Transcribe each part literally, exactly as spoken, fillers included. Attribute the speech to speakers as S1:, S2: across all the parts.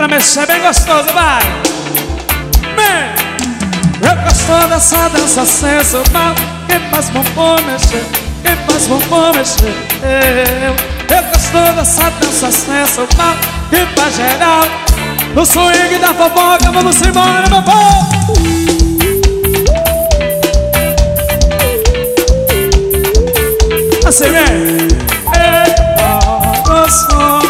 S1: pra mexer bem gostoso, vai! Vem! Eu gosto dessa dança sensual que faz bumbum mexer, que faz bumbum mexer. Eu, eu gosto dessa dança sensual que faz geral no swing da fofoca. Vamos embora, meu povo! Assim vem! Eita, gostoso!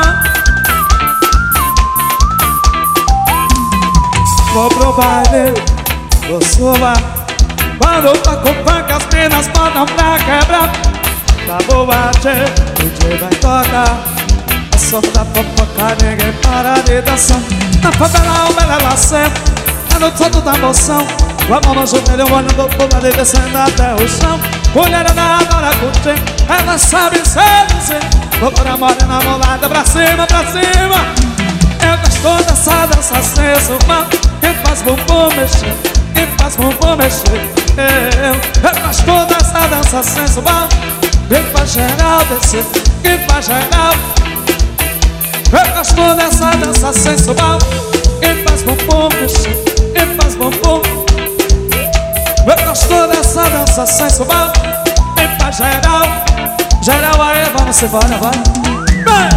S1: Vou pro baile, vou suar. Quando tá com funk as minas botam pra quebrar. Tá boate, o D J vai tocar. A som da fofoca, ninguém para de dançar. Na favela o Belela sempre é no todo da moção. Com a mão no joelho, olhando pro lado e descendo até o chão. Mulherada adora curtir, ela sabe seduzir. Loucura morena, molada, pra cima, pra cima. Eu gosto dessa dança sensual que faz bumbum mexer, que faz bumbum mexer. Eu, eu gosto dessa dança sensual que faz geral descer, que faz geral. Eu gosto dessa dança sensual que faz bumbum mexer, que faz bumbum. Eu gosto dessa dança sensual que faz geral. Geral aí, vamos embora, vai. Vai!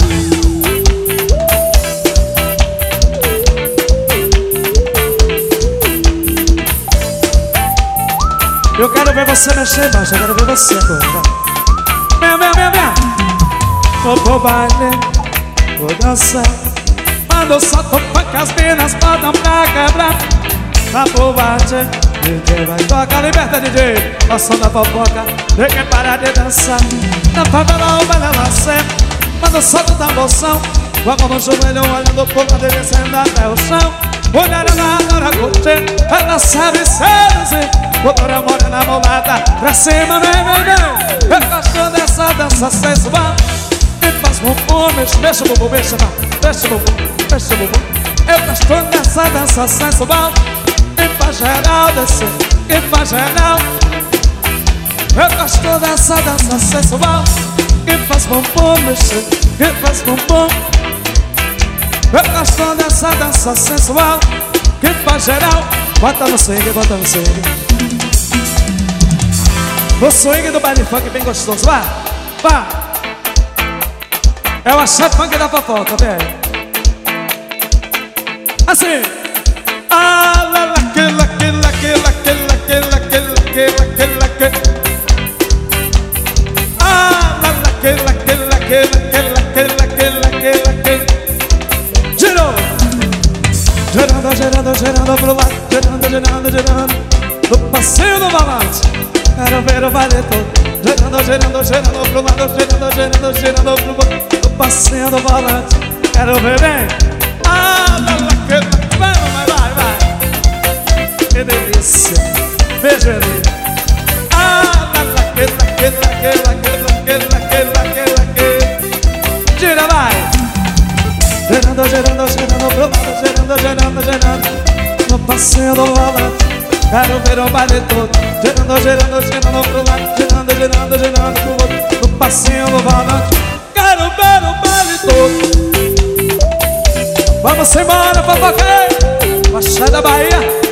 S1: Eu quero ver você mexer mais, eu quero ver você agora. Vem, vem, vem, vem. Vou pro baile, vou dançar. Mando só tocar que as minas botam pra quebrar. Na boate, D J vai tocar, liberta D J. O som da fofoca, ninguém para de dançar. Na favela o baile ela sempre manda o som da moção. Com a mão no joelho, olhando pro lado e descendo até o chão. Mulherada adora curtir, ela sabe seduzir. Loucura morena, molada, pra cima, vem, vem, vem. Eu gosto dessa dança sensual que faz bumbum mexer. Deixa o bumbum, deixa, deixa o bumbum, deixa o bumbum. Eu gosto dessa dança sensual que faz geral descer, que faz geral. Eu gosto dessa dança sensual que faz bumbum mexer, que faz bumbum. Eu gosto dessa dança sensual que faz geral. Bota no swing, bota no swing. O swing do baile funk bem gostoso, vá, vá. É o axé funk da fofoca, velho. Assim. Ah, lá, lá, que, lá, que, lá, que, lá, que, lá, que, lá, que, lá, que, lá, que, lá, que. Ah, lá, lá, que, lá, que, lá, que, lá, que, lá, que, lá, que, lá, que, lá, que. Girou. Girando, girando, girando pro lado. Girando, girando, girando. No passeio do balanço. Quero ver o baile todo. Girando, girando, girando pro lado. Girando, girando, girando pro lado. No passeio do balanço. Quero ver bem. Ah, lá, lá, que, vai, vai, vai, vai. Que delícia. Veja ali. Ah, lá, lá, que, lá, que, lá, que, lá, que, lá, que, lá, que, lá, que, lá, que. Gira, vai. Girando, girando, girando pro lado. Girando, girando, girando no passeio do balanço. Quero ver o baile todo. Girando, girando, girando pro lado. Girando, girando, girando pro outro. No passeio do balanço. Quero ver o baile todo. Vamos embora, fofoqueiro. Axé da Bahia.